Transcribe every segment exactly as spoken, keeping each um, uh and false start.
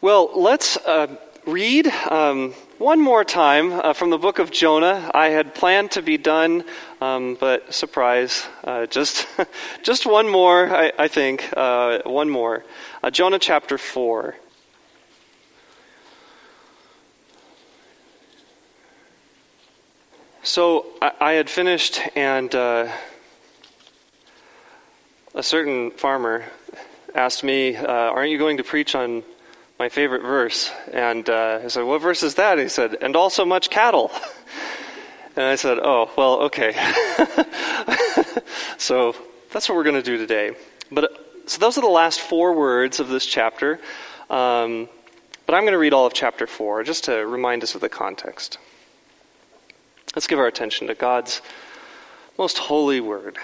Well, let's uh, read um, one more time uh, from the book of Jonah. I had planned to be done, um, but surprise, uh, just just one more, I, I think, uh, one more. Uh, Jonah chapter four. So I, I had finished, and uh, a certain farmer asked me, uh, aren't you going to preach on my favorite verse? And uh, I said, what verse is that? And he said, and also much cattle. And I said, oh, well, okay. So that's what we're going to do today. But so those are the last four words of this chapter. Um, but I'm going to read all of chapter four just to remind us of the context. Let's give our attention to God's most holy word.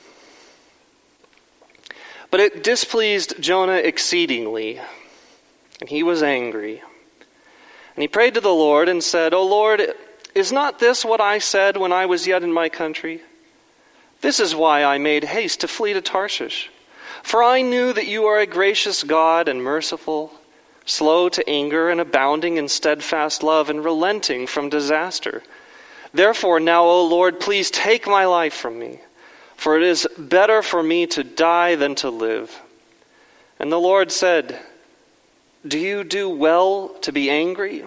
But it displeased Jonah exceedingly, and he was angry. And he prayed to the Lord and said, O Lord, is not this what I said when I was yet in my country? This is why I made haste to flee to Tarshish. For I knew that you are a gracious God and merciful, slow to anger and abounding in steadfast love and relenting from disaster. Therefore now, O Lord, please take my life from me, for it is better for me to die than to live. And the Lord said, do you do well to be angry?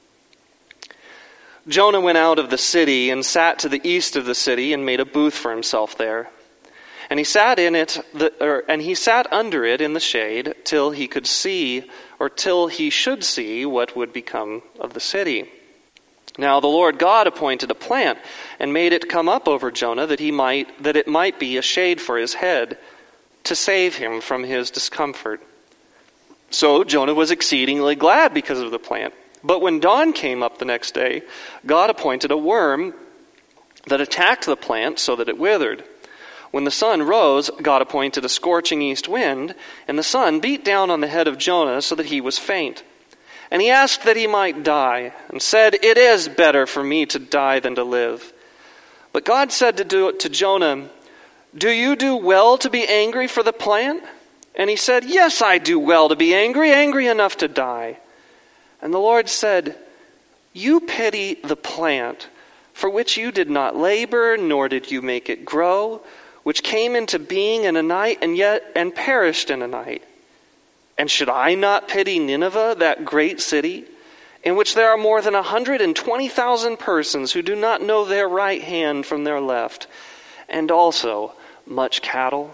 Jonah went out of the city and sat to the east of the city and made a booth for himself there. And he sat in it, the, or, and he sat under it in the shade till he could see, or till he should see what would become of the city. Now the Lord God appointed a plant and made it come up over Jonah that he might, that it might be a shade for his head, to save him from his discomfort. So Jonah was exceedingly glad because of the plant. But when dawn came up the next day, God appointed a worm that attacked the plant so that it withered. When the sun rose, God appointed a scorching east wind, and the sun beat down on the head of Jonah so that he was faint. And he asked that he might die, and said, it is better for me to die than to live. But God said to, do, to Jonah, do you do well to be angry for the plant? And he said, yes, I do well to be angry, angry enough to die. And the Lord said, you pity the plant, for which you did not labor, nor did you make it grow, which came into being in a night, and yet and perished in a night. And should I not pity Nineveh, that great city, in which there are more than one hundred twenty thousand persons who do not know their right hand from their left, and also much cattle?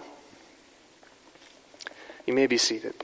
You may be seated.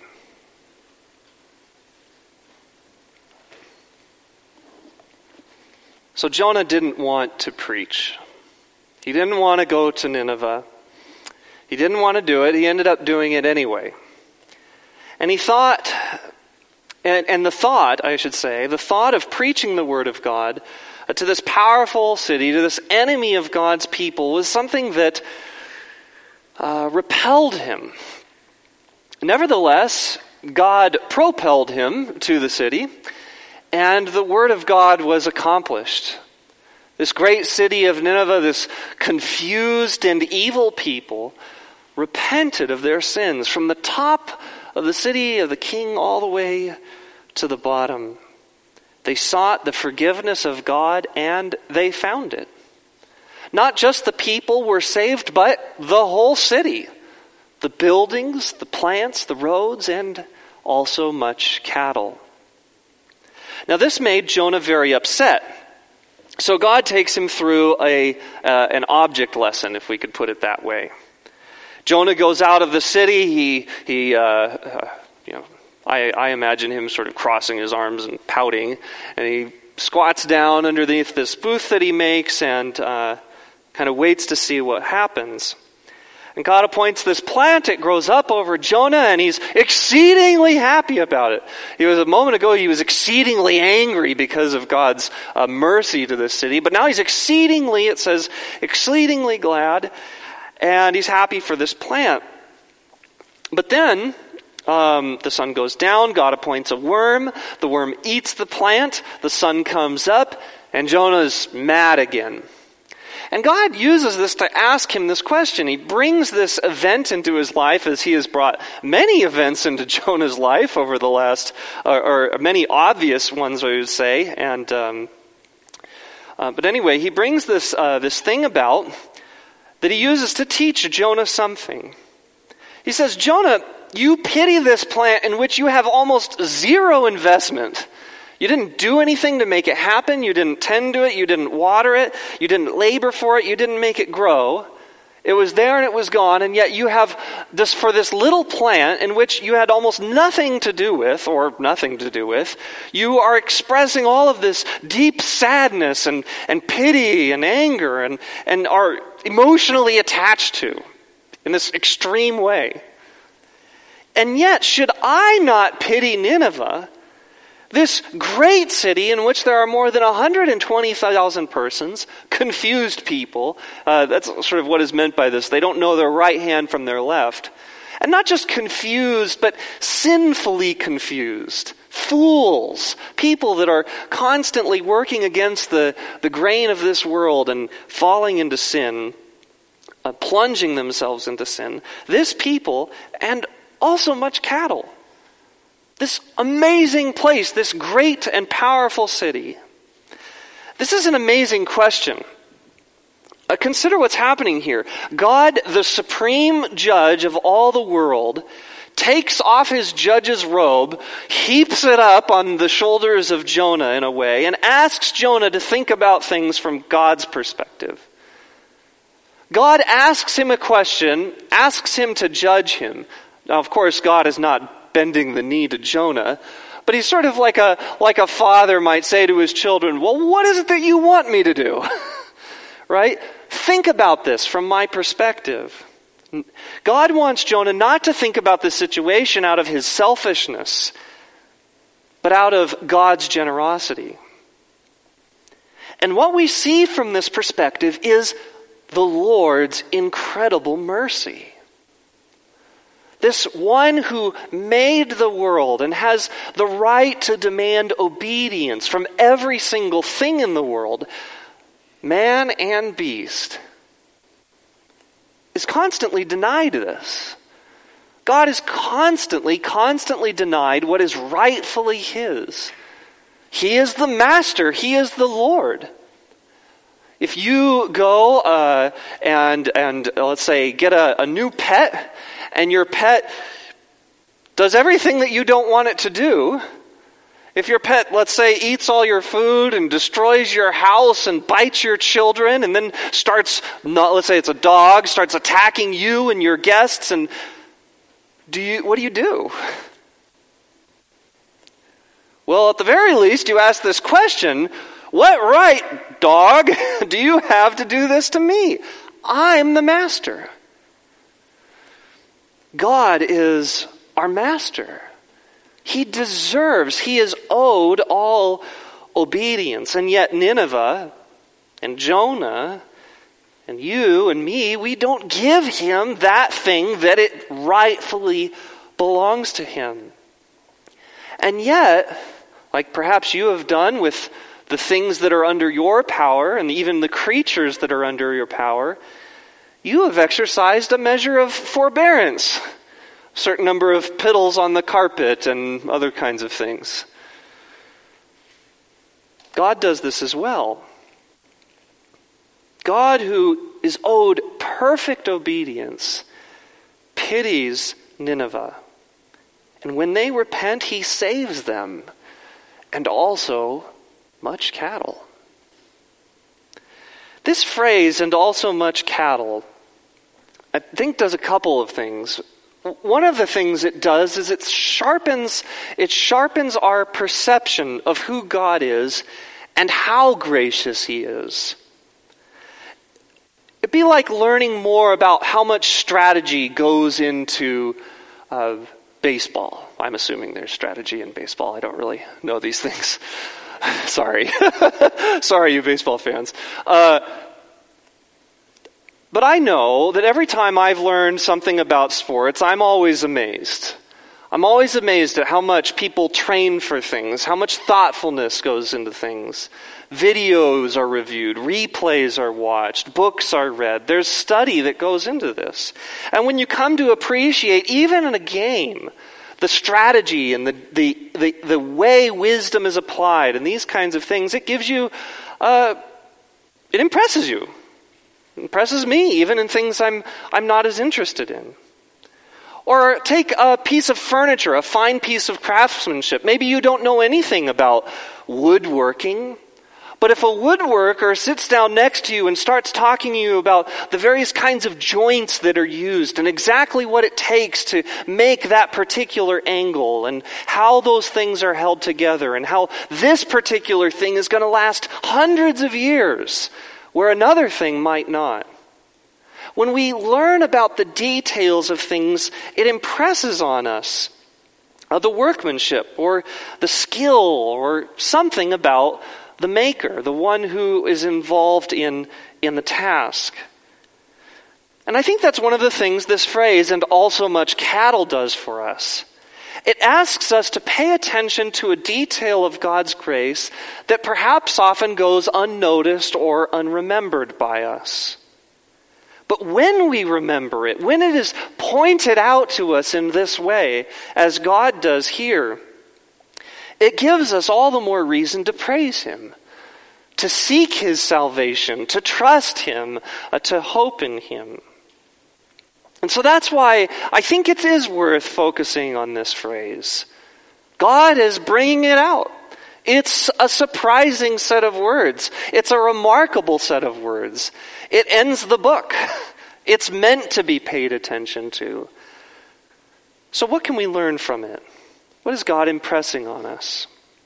So Jonah didn't want to preach. He didn't want to go to Nineveh. He didn't want to do it. He ended up doing it anyway. And he thought, and, and the thought, I should say, the thought of preaching the word of God uh, to this powerful city, to this enemy of God's people, was something that uh, repelled him. Nevertheless, God propelled him to the city, and the word of God was accomplished. This great city of Nineveh, this confused and evil people, repented of their sins from the top of the city of the king all the way to the bottom. They sought the forgiveness of God, and they found it. Not just the people were saved, but the whole city. The buildings, the plants, the roads, and also much cattle. Now this made Jonah very upset. So God takes him through a uh, an object lesson, if we could put it that way. Jonah goes out of the city. He he uh, uh, you know I I imagine him sort of crossing his arms and pouting, and he squats down underneath this booth that he makes and uh, kind of waits to see what happens. And God appoints this plant. It grows up over Jonah, and he's exceedingly happy about it. He was a moment ago, he was exceedingly angry because of God's uh, mercy to this city. But now he's exceedingly, it says, exceedingly glad, and he's happy for this plant. But then um, the sun goes down. God appoints a worm. The worm eats the plant. The sun comes up, and Jonah's mad again. And God uses this to ask him this question. He brings this event into his life, as he has brought many events into Jonah's life over the last, or, or many obvious ones, I would say. And um, uh, but anyway, he brings this uh, this thing about that he uses to teach Jonah something. He says, Jonah, you pity this plant in which you have almost zero investment. You didn't do anything to make it happen. You didn't tend to it. You didn't water it. You didn't labor for it. You didn't make it grow. It was there and it was gone. And yet you have this, for this little plant in which you had almost nothing to do with, or nothing to do with, you are expressing all of this deep sadness and, and pity and anger and, and are emotionally attached to in this extreme way. And yet, should I not pity Nineveh, this great city in which there are more than one hundred twenty thousand persons, confused people? Uh, that's sort of what is meant by this. They don't know their right hand from their left. And not just confused, but sinfully confused. Fools. People that are constantly working against the, the grain of this world and falling into sin, uh, plunging themselves into sin. This people, and also much cattle. This amazing place, this great and powerful city. This is an amazing question. Uh, consider what's happening here. God, the supreme judge of all the world, takes off his judge's robe, heaps it up on the shoulders of Jonah in a way, and asks Jonah to think about things from God's perspective. God asks him a question, asks him to judge him. Now, of course, God is not bending the knee to Jonah, but he's sort of like a like a father might say to his children, well, what is it that you want me to do? Right? Think about this from my perspective. God wants Jonah not to think about the situation out of his selfishness, but out of God's generosity. And what we see from this perspective is the Lord's incredible mercy. This one who made the world and has the right to demand obedience from every single thing in the world, man and beast, is constantly denied this. God is constantly, constantly denied what is rightfully his. He is the master. He is the Lord. If you go uh, and, and uh, let's say, get a, a new pet, and your pet does everything that you don't want it to do, if your pet, let's say, eats all your food and destroys your house and bites your children and then starts, not, let's say it's a dog, starts attacking you and your guests, and do you, what do you do? Well, at the very least, you ask this question, what right, dog, do you have to do this to me? I'm the master. God is our master. He deserves, he is owed all obedience. And yet Nineveh and Jonah and you and me, we don't give him that thing that it rightfully belongs to him. And yet, like perhaps you have done with the things that are under your power and even the creatures that are under your power, you have exercised a measure of forbearance. A certain number of piddles on the carpet and other kinds of things. God does this as well. God, who is owed perfect obedience, pities Nineveh. And when they repent, he saves them, and also much cattle. This phrase, and also much cattle, I think does a couple of things. One of the things it does is it sharpens, it sharpens our perception of who God is and how gracious he is. It'd be like learning more about how much strategy goes into uh, baseball. I'm assuming there's strategy in baseball. I don't really know these things. Sorry. Sorry, you baseball fans. Uh, but I know that every time I've learned something about sports, I'm always amazed. I'm always amazed at how much people train for things, how much thoughtfulness goes into things. Videos are reviewed, replays are watched, books are read. There's study that goes into this. And when you come to appreciate, even in a game, the strategy and the, the, the, the way wisdom is applied and these kinds of things, it gives you, uh, it impresses you. It impresses me, even in things I'm, I'm not as interested in. Or take a piece of furniture, a fine piece of craftsmanship. Maybe you don't know anything about woodworking, but if a woodworker sits down next to you and starts talking to you about the various kinds of joints that are used and exactly what it takes to make that particular angle and how those things are held together and how this particular thing is going to last hundreds of years where another thing might not. When we learn about the details of things, it impresses on us uh, the workmanship or the skill or something about the maker, the one who is involved in, in the task. And I think that's one of the things this phrase, "and also much cattle," does for us. It asks us to pay attention to a detail of God's grace that perhaps often goes unnoticed or unremembered by us. But when we remember it, when it is pointed out to us in this way, as God does here, it gives us all the more reason to praise Him, to seek His salvation, to trust Him, uh, to hope in Him. And so that's why I think it is worth focusing on this phrase. God is bringing it out. It's a surprising set of words. It's a remarkable set of words. It ends the book. It's meant to be paid attention to. So what can we learn from it? What is God impressing on us?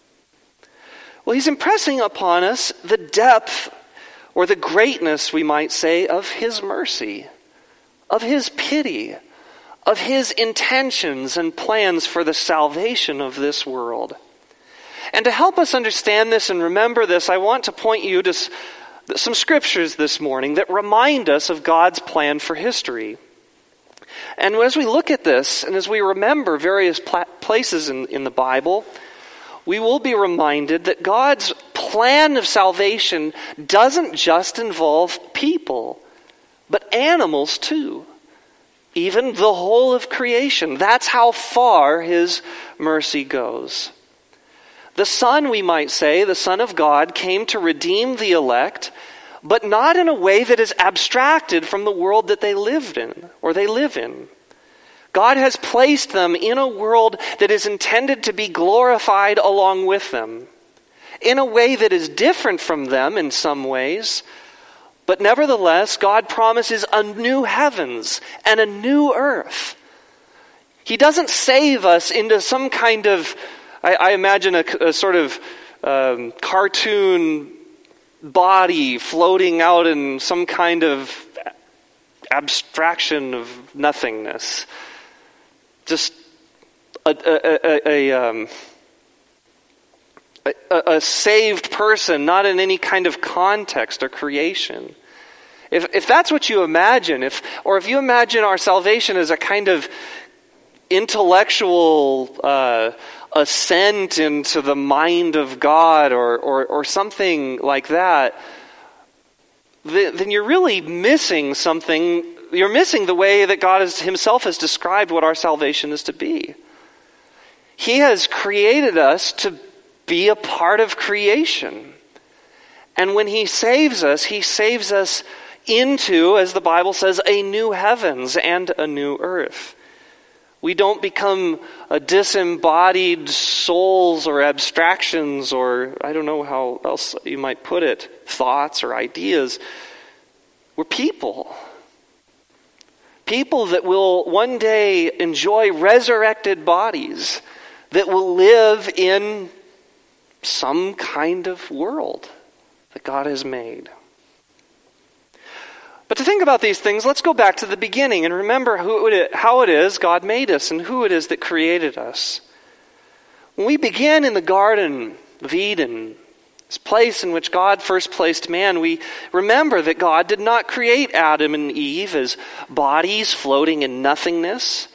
Well, He's impressing upon us the depth or the greatness, we might say, of His mercy, of His pity, of His intentions and plans for the salvation of this world. And to help us understand this and remember this, I want to point you to some scriptures this morning that remind us of God's plan for history. And as we look at this, and as we remember various pla- places in, in the Bible, we will be reminded that God's plan of salvation doesn't just involve people, but animals too. Even the whole of creation. That's how far His mercy goes. The Son, we might say, the Son of God, came to redeem the elect, but not in a way that is abstracted from the world that they lived in, or they live in. God has placed them in a world that is intended to be glorified along with them, in a way that is different from them in some ways, but nevertheless, God promises a new heavens and a new earth. He doesn't save us into some kind of I, I imagine a, a sort of um, cartoon body floating out in some kind of abstraction of nothingness. Just a, a, a, a, um, a, a saved person, not in any kind of context or creation. If, if that's what you imagine, if or if you imagine our salvation as a kind of intellectual uh, ascent into the mind of God or, or, or something like that, then you're really missing something. You're missing the way that God has, Himself has described what our salvation is to be. He has created us to be a part of creation. And when He saves us, He saves us into, as the Bible says, a new heavens and a new earth. We don't become a disembodied souls or abstractions or I don't know how else you might put it, thoughts or ideas. We're people. People that will one day enjoy resurrected bodies that will live in some kind of world that God has made. But to think about these things, let's go back to the beginning and remember who it, how it is God made us and who it is that created us. When we began in the Garden of Eden, this place in which God first placed man, we remember that God did not create Adam and Eve as bodies floating in nothingness,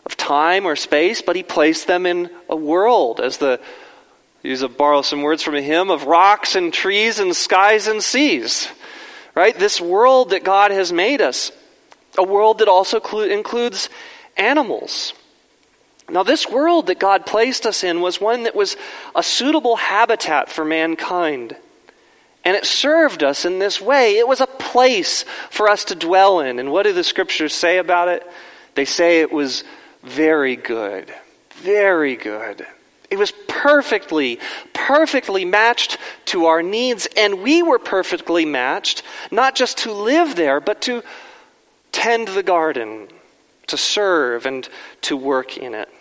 of time or space, but he placed them in a world, as the, use to borrow some words from a hymn, of rocks and trees and skies and seas. Right? This world that God has made us, a world that also clu- includes animals. Now, this world that God placed us in was one that was a suitable habitat for mankind. And it served us in this way. It was a place for us to dwell in. And what do the scriptures say about it? They say it was very good. Very good. It was perfectly, perfectly matched to our needs. And we were perfectly matched, not just to live there, but to tend the garden, to serve and to work in it.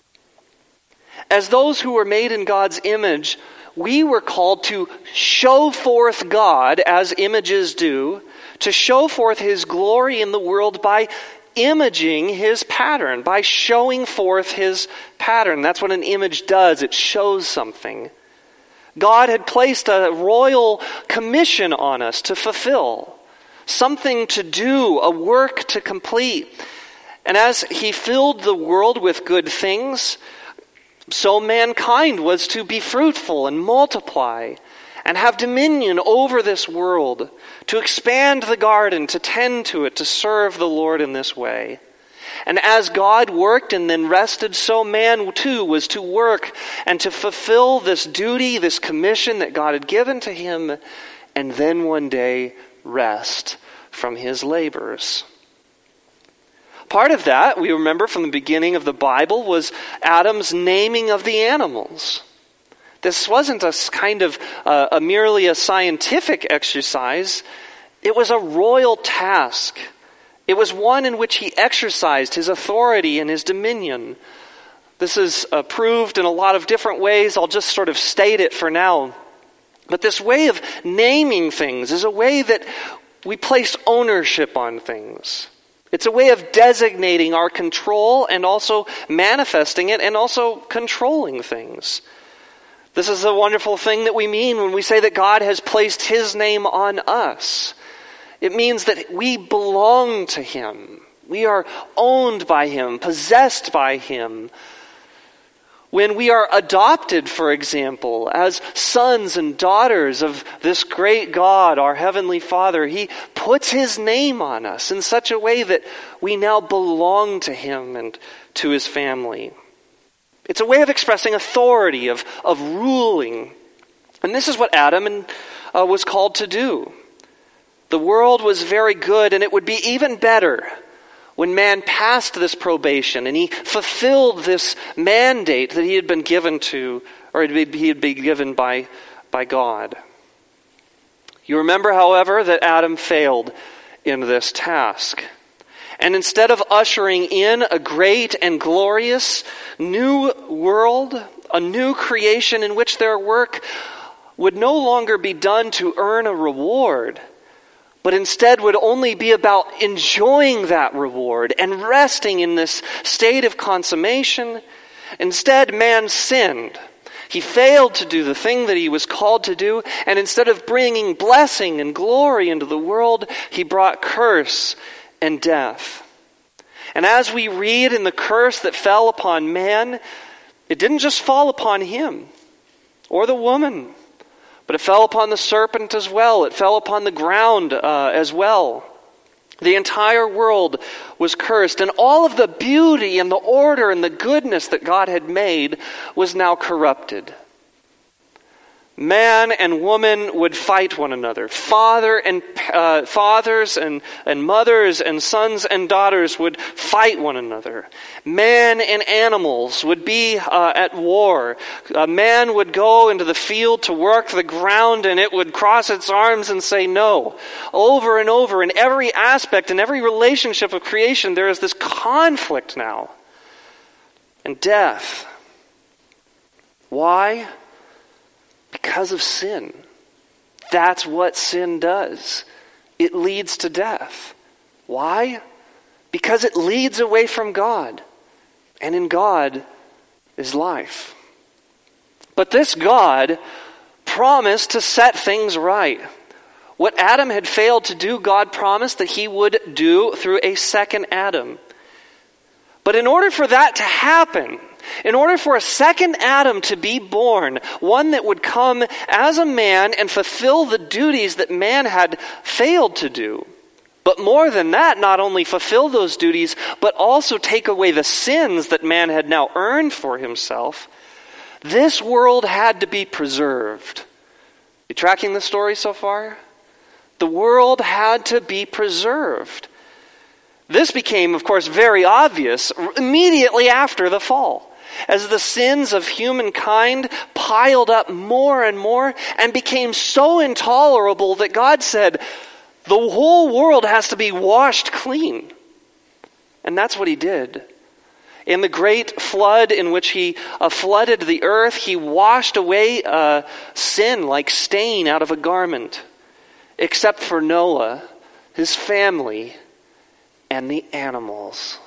As those who were made in God's image, we were called to show forth God, as images do, to show forth His glory in the world by imaging His pattern, by showing forth His pattern. That's what an image does. It shows something. God had placed a royal commission on us to fulfill, something to do, a work to complete. And as He filled the world with good things, so mankind was to be fruitful and multiply and have dominion over this world, to expand the garden, to tend to it, to serve the Lord in this way. And as God worked and then rested, so man too was to work and to fulfill this duty, this commission that God had given to him, and then one day rest from his labors. Part of that, we remember from the beginning of the Bible, was Adam's naming of the animals. This wasn't a kind of uh, a merely a scientific exercise. It was a royal task. It was one in which he exercised his authority and his dominion. This is uh, proved in a lot of different ways. I'll just sort of state it for now. But this way of naming things is a way that we place ownership on things. It's a way of designating our control and also manifesting it and also controlling things. This is a wonderful thing that we mean when we say that God has placed His name on us. It means that we belong to Him. We are owned by Him, possessed by Him. When we are adopted, for example, as sons and daughters of this great God, our Heavenly Father, He puts His name on us in such a way that we now belong to Him and to His family. It's a way of expressing authority, of, of ruling. And this is what Adam and, uh, was called to do. The world was very good, and it would be even better when man passed this probation and he fulfilled this mandate that he had been given to, or he had been given by, by God. You remember, however, that Adam failed in this task. And instead of ushering in a great and glorious new world, a new creation in which their work would no longer be done to earn a reward, but instead would only be about enjoying that reward and resting in this state of consummation. Instead, man sinned. He failed to do the thing that he was called to do, and instead of bringing blessing and glory into the world, he brought curse and death. And as we read in the curse that fell upon man, it didn't just fall upon him or the woman, but it fell upon the serpent as well. It fell upon the ground uh, as well. The entire world was cursed, and all of the beauty and the order and the goodness that God had made was now corrupted. Man and woman would fight one another. Father and uh, fathers and, and mothers and sons and daughters would fight one another. Man and animals would be uh, at war. A man would go into the field to work the ground, and it would cross its arms and say no. Over and over, in every aspect, in every relationship of creation, there is this conflict now. And death. Why? Because of sin. That's what sin does. It leads to death. Why? Because it leads away from God. And in God is life. But this God promised to set things right. What Adam had failed to do, God promised that He would do through a second Adam. But in order for that to happen, in order for a second Adam to be born, one that would come as a man and fulfill the duties that man had failed to do, but more than that, not only fulfill those duties, but also take away the sins that man had now earned for himself, this world had to be preserved. You tracking the story so far? The world had to be preserved. This became, of course, very obvious immediately after the fall, as the sins of humankind piled up more and more and became so intolerable that God said, the whole world has to be washed clean. And that's what he did. In the great flood in which he uh, flooded the earth, he washed away uh, sin like stain out of a garment, except for Noah, his family, and the animals.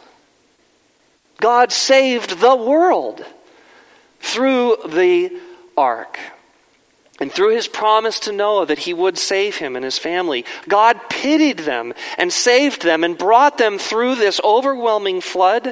God saved the world through the ark. And through his promise to Noah that he would save him and his family, God pitied them and saved them and brought them through this overwhelming flood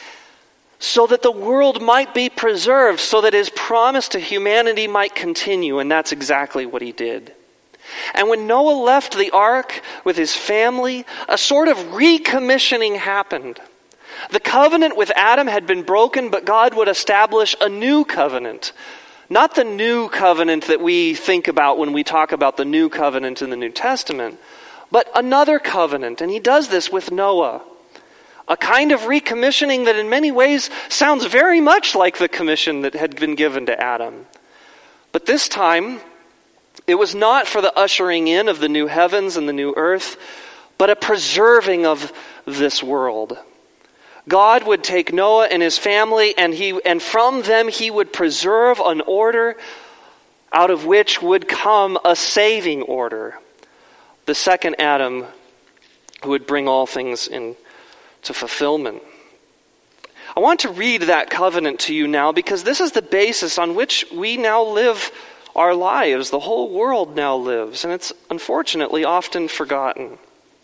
so that the world might be preserved, so that his promise to humanity might continue. And that's exactly what he did. And when Noah left the ark with his family, a sort of recommissioning happened. The covenant with Adam had been broken, but God would establish a new covenant. Not the new covenant that we think about when we talk about the new covenant in the New Testament, but another covenant. And he does this with Noah. A kind of recommissioning that in many ways sounds very much like the commission that had been given to Adam. But this time, it was not for the ushering in of the new heavens and the new earth, but a preserving of this world. God would take Noah and his family, and he and from them he would preserve an order out of which would come a saving order. The second Adam who would bring all things into fulfillment. I want to read that covenant to you now because this is the basis on which we now live our lives. The whole world now lives, and it's unfortunately often forgotten.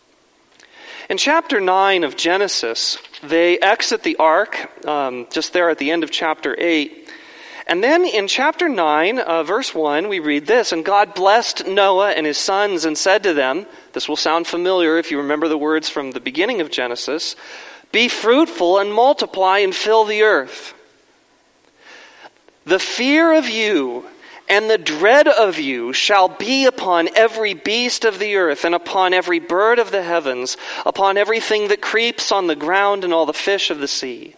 In chapter nine of Genesis, they exit the ark, um, just there at the end of chapter eight. And then in chapter nine, uh, verse one, we read this, "And God blessed Noah and his sons and said to them," this will sound familiar if you remember the words from the beginning of Genesis, "Be fruitful and multiply and fill the earth. The fear of you and the dread of you shall be upon every beast of the earth, and upon every bird of the heavens, upon everything that creeps on the ground, and all the fish of the sea.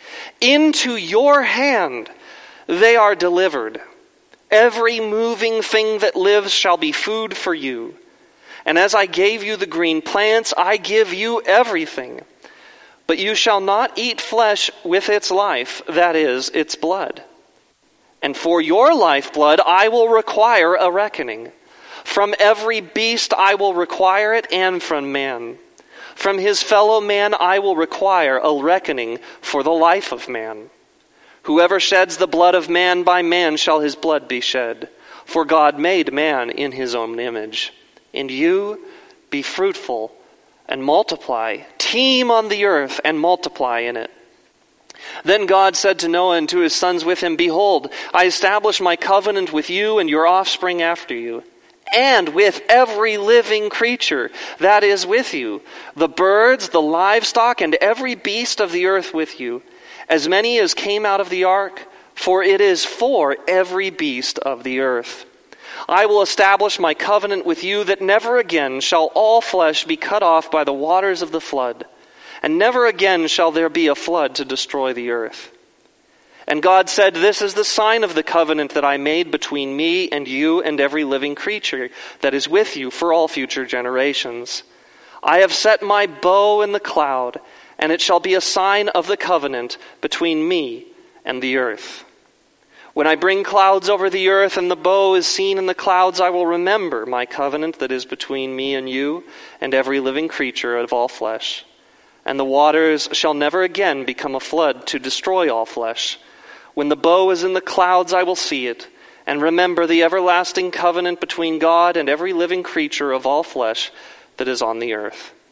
Into your hand they are delivered. Every moving thing that lives shall be food for you. And as I gave you the green plants, I give you everything. But you shall not eat flesh with its life, that is, its blood. And for your lifeblood I will require a reckoning. From every beast I will require it, and from man. From his fellow man I will require a reckoning for the life of man. Whoever sheds the blood of man, by man shall his blood be shed. For God made man in his own image. And you be fruitful and multiply. Teem on the earth and multiply in it." Then God said to Noah and to his sons with him, "Behold, I establish my covenant with you and your offspring after you, and with every living creature that is with you, the birds, the livestock, and every beast of the earth with you, as many as came out of the ark, for it is for every beast of the earth. I will establish my covenant with you that never again shall all flesh be cut off by the waters of the flood. And never again shall there be a flood to destroy the earth." And God said, "This is the sign of the covenant that I made between me and you and every living creature that is with you for all future generations. I have set my bow in the cloud, and it shall be a sign of the covenant between me and the earth. When I bring clouds over the earth and the bow is seen in the clouds, I will remember my covenant that is between me and you and every living creature of all flesh. And the waters shall never again become a flood to destroy all flesh. When the bow is in the clouds, I will see it, and remember the everlasting covenant between God and every living creature of all flesh that is on the earth."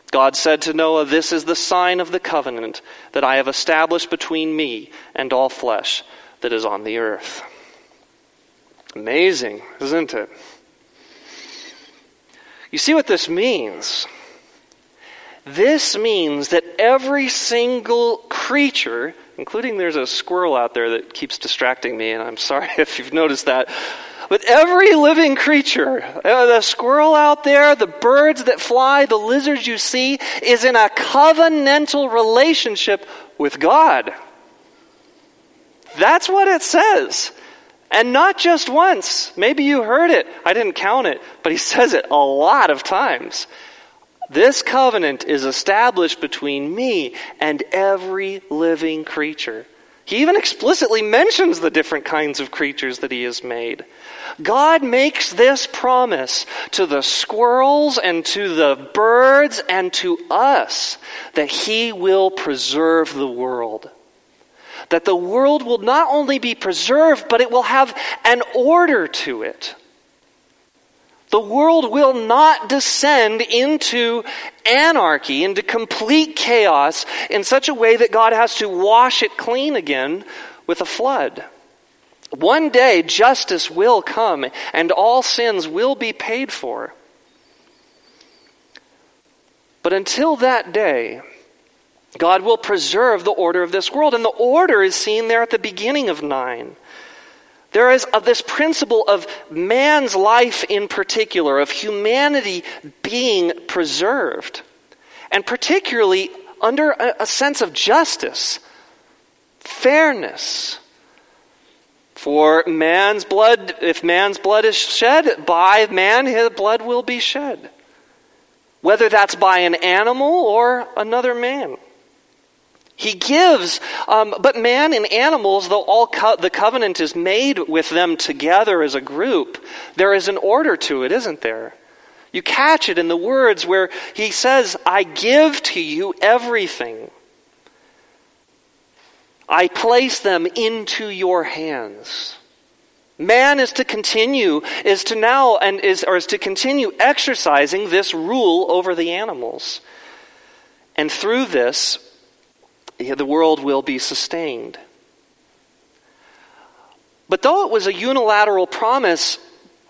God said to Noah, "This is the sign of the covenant that I have established between me and all flesh that is on the earth." Amazing, isn't it? You see what this means? This means that every single creature, including there's a squirrel out there that keeps distracting me, and I'm sorry if you've noticed that, but every living creature, the squirrel out there, the birds that fly, the lizards you see, is in a covenantal relationship with God. That's what it says. And not just once. Maybe you heard it. I didn't count it, but he says it a lot of times. This covenant is established between me and every living creature. He even explicitly mentions the different kinds of creatures that he has made. God makes this promise to the squirrels and to the birds and to us that he will preserve the world. That the world will not only be preserved, but it will have an order to it. The world will not descend into anarchy, into complete chaos in such a way that God has to wash it clean again with a flood. One day justice will come and all sins will be paid for. But until that day, God will preserve the order of this world. And the order is seen there at the beginning of nine. There is this principle of man's life in particular, of humanity being preserved. And particularly under a sense of justice, fairness. For man's blood, if man's blood is shed, by man his blood will be shed. Whether that's by an animal or another man. He gives, um, but man and animals, though all co- the covenant is made with them together as a group, there is an order to it, isn't there? You catch it in the words where he says, "I give to you everything. I place them into your hands." Man is to continue, is to now, and is, or is to continue exercising this rule over the animals. And through this, the world will be sustained. But though it was a unilateral promise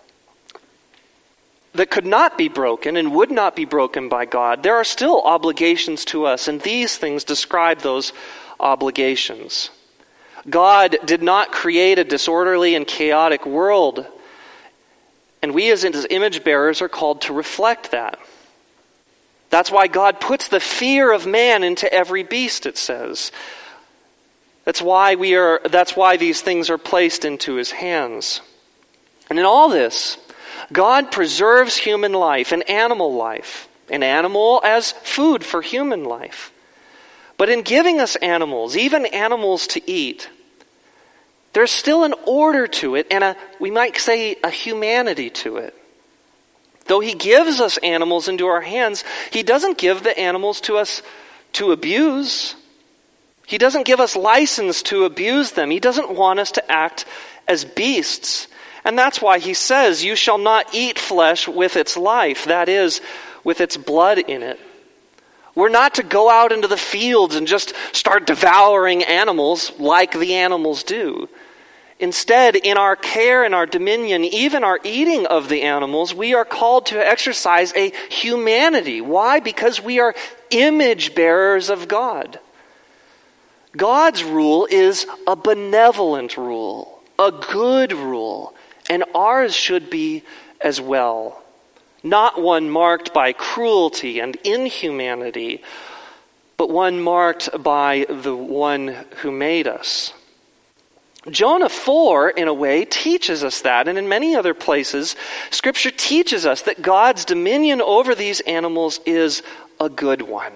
that could not be broken and would not be broken by God, there are still obligations to us, and these things describe those obligations. God did not create a disorderly and chaotic world, and we as his image bearers are called to reflect that. That's why God puts the fear of man into every beast, it says. That's why we are, that's why these things are placed into his hands. And in all this, God preserves human life and animal life. An animal as food for human life. But in giving us animals, even animals to eat, there's still an order to it and a, we might say, a humanity to it. Though he gives us animals into our hands, he doesn't give the animals to us to abuse. He doesn't give us license to abuse them. He doesn't want us to act as beasts. And that's why he says, "You shall not eat flesh with its life," that is, with its blood in it. We're not to go out into the fields and just start devouring animals like the animals do. Instead, in our care and our dominion, even our eating of the animals, we are called to exercise a humanity. Why? Because we are image bearers of God. God's rule is a benevolent rule, a good rule, and ours should be as well. Not one marked by cruelty and inhumanity, but one marked by the one who made us. Jonah four, in a way, teaches us that, and in many other places, Scripture teaches us that God's dominion over these animals is a good one.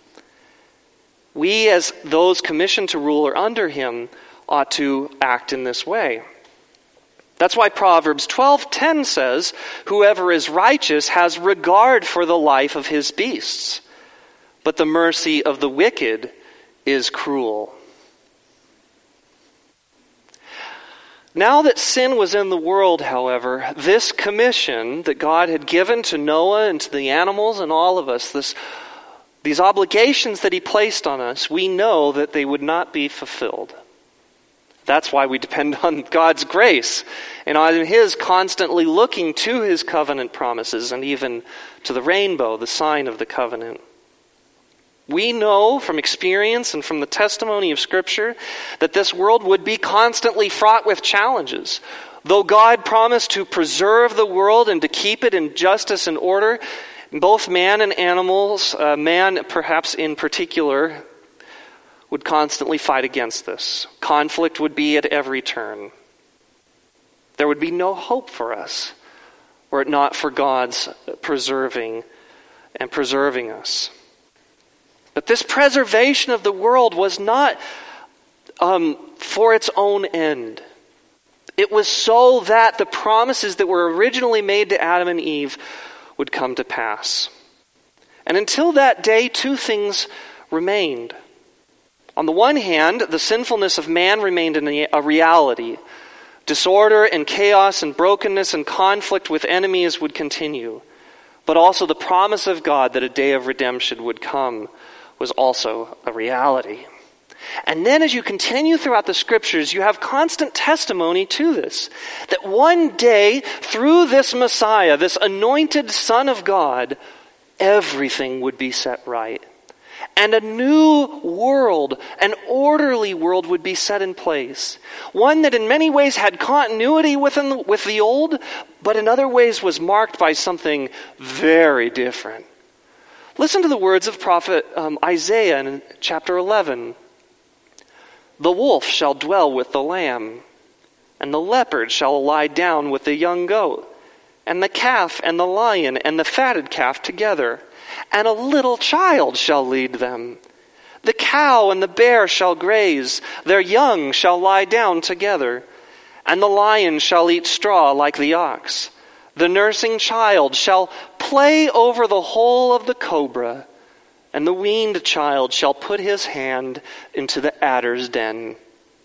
We, as those commissioned to rule or under him, ought to act in this way. That's why Proverbs twelve ten says, "Whoever is righteous has regard for the life of his beasts, but the mercy of the wicked is cruel." Now that sin was in the world, however, this commission that God had given to Noah and to the animals and all of us, this these obligations that he placed on us, we know that they would not be fulfilled. That's why we depend on God's grace and on his constantly looking to his covenant promises and even to the rainbow, the sign of the covenant. We know from experience and from the testimony of Scripture that this world would be constantly fraught with challenges. Though God promised to preserve the world and to keep it in justice and order, both man and animals, uh, man perhaps in particular, would constantly fight against this. Conflict would be at every turn. There would be no hope for us were it not for God's preserving and preserving us. But this preservation of the world was not um, for its own end. It was so that the promises that were originally made to Adam and Eve would come to pass. And until that day, two things remained. On the one hand, the sinfulness of man remained a reality. Disorder and chaos and brokenness and conflict with enemies would continue. But also the promise of God that a day of redemption would come was also a reality. And then as you continue throughout the Scriptures, you have constant testimony to this. That one day, through this Messiah, this anointed Son of God, everything would be set right. And a new world, an orderly world would be set in place. One that in many ways had continuity within, with the old, but in other ways was marked by something very different. Listen to the words of prophet um, Isaiah in chapter eleven. The wolf shall dwell with the lamb, and the leopard shall lie down with the young goat, and the calf and the lion and the fatted calf together, and a little child shall lead them. The cow and the bear shall graze, their young shall lie down together, and the lion shall eat straw like the ox. The nursing child shall play over the hole of the cobra, and the weaned child shall put his hand into the adder's den.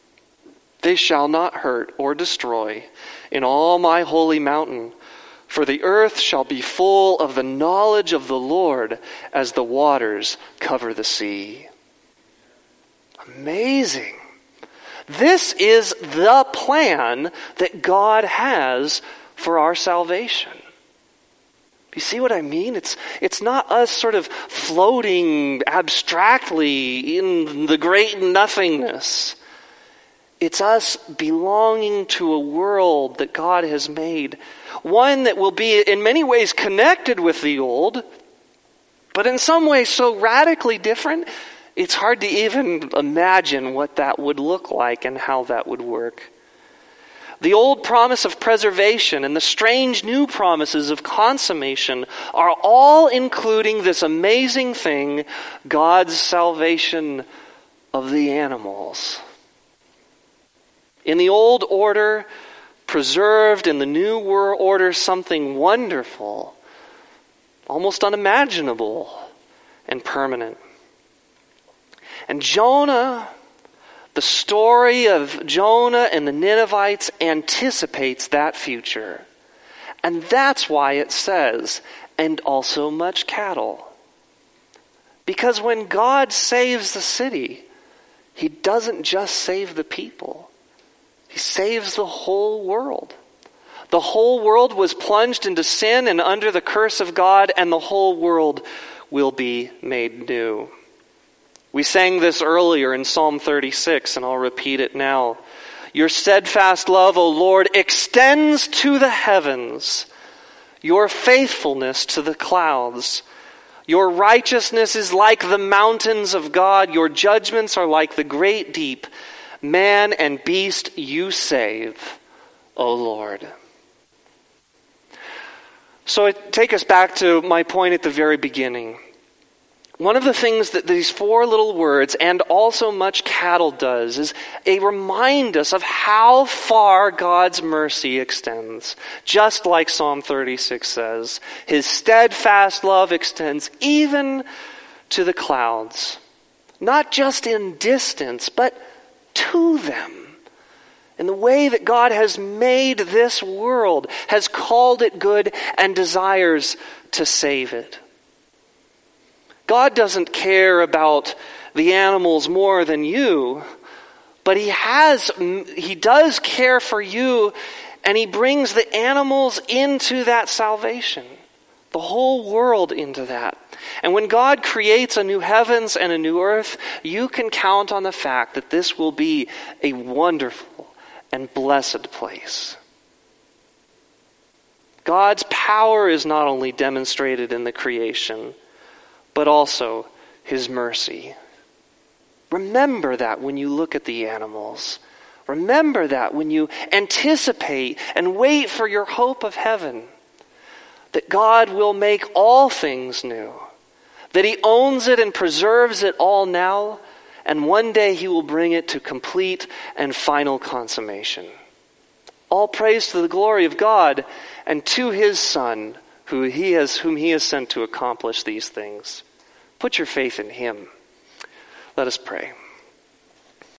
They shall not hurt or destroy in all my holy mountain, for the earth shall be full of the knowledge of the Lord as the waters cover the sea. Amazing. This is the plan that God has for our salvation. You see what I mean? It's it's not us sort of floating abstractly in the great nothingness. It's us belonging to a world that God has made. One that will be in many ways connected with the old, but in some ways so radically different, it's hard to even imagine what that would look like and how that would work. The old promise of preservation and the strange new promises of consummation are all including this amazing thing, God's salvation of the animals. In the old order, preserved in the new world order, something wonderful, almost unimaginable and permanent. And Jonah, the story of Jonah and the Ninevites anticipates that future. And that's why it says, and also much cattle. Because when God saves the city, he doesn't just save the people. He saves the whole world. The whole world was plunged into sin and under the curse of God, and the whole world will be made new. We sang this earlier in Psalm thirty-six, and I'll repeat it now. Your steadfast love, O Lord, extends to the heavens, your faithfulness to the clouds. Your righteousness is like the mountains of God. Your judgments are like the great deep. Man and beast you save, O Lord. So it, take us back to my point at the very beginning. One of the things that these four little words, and also much cattle, does is it reminds us of how far God's mercy extends. Just like Psalm thirty-six says, his steadfast love extends even to the clouds. Not just in distance, but to them. In the way that God has made this world, has called it good, and desires to save it. God doesn't care about the animals more than you, but he has, he does care for you, and he brings the animals into that salvation. The whole world into that. And when God creates a new heavens and a new earth, you can count on the fact that this will be a wonderful and blessed place. God's power is not only demonstrated in the creation, but also his mercy. Remember that when you look at the animals. Remember that when you anticipate and wait for your hope of heaven. That God will make all things new. That he owns it and preserves it all now. And one day he will bring it to complete and final consummation. All praise to the glory of God and to his Son, who he has, whom he has sent to accomplish these things. Put your faith in him. Let us pray.